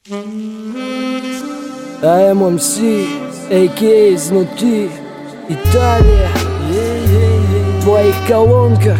АММС, а.к.а. изнутри, Италия, в твоих колонках.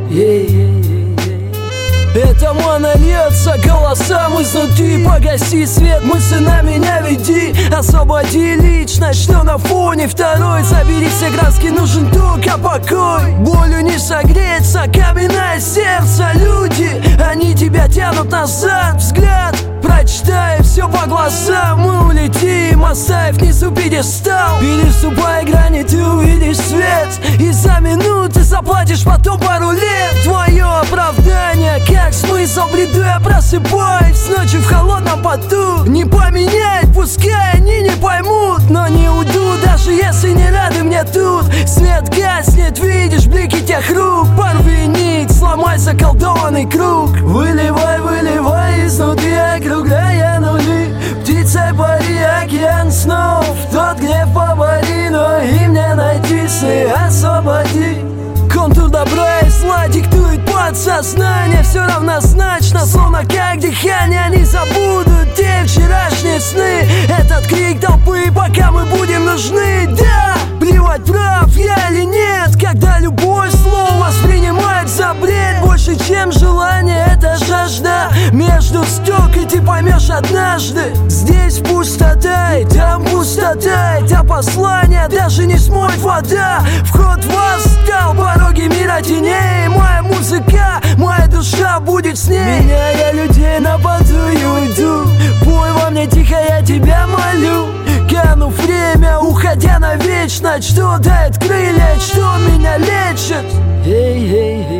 Это мана льется голосам изнутри. Погаси свет, мысленно меня веди. Освободи личность, что на фоне второй. Забери все краски, нужен только покой. Болью не согреется каменное сердце. Люди, они тебя тянут назад. Взгляд, прочитай все по глазам. Мы улетим, оставив внизу пьедестал. Переступай грани, ты увидишь свет. И за минуты заплатишь потом пару лет. Твое оправдание, как смысл бреду, я просыпаюсь ночью в холодном поту. Не поменять, пускай они не поймут, но не уйду, даже если не рады мне тут. Свет гаснет, видишь блики тех рук. Порви нить, сломай заколдованный круг. Выливай, выливай изнутри, округляя нули. Птицей пари, океан снов. Тот гнев побори, но и мне найти сны освободи. Контур добра и зла диктует подсознание. Все равнозначно, словно как дыхание. Не забудут те вчерашние сны. Этот крик толпы, пока мы будем нужны. Да, плевать, прав я или нет, когда любое слово воспринимает за бред. Больше, чем желание, это жажда. Между строк, и ты поймешь однажды. Здесь пустота, и там пустота. Это послание даже не смоет вода. Вход восстал, пороги мира теней. Моя музыка, моя душа будет с ней. Меняя людей на поду и уйду. Пой во мне тихо, я тебя молю. Канув время, уходя навечно. Что дает крылья, что меня лечит.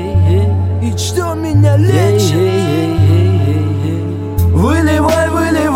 И что меня лечит. Выливай, выливай.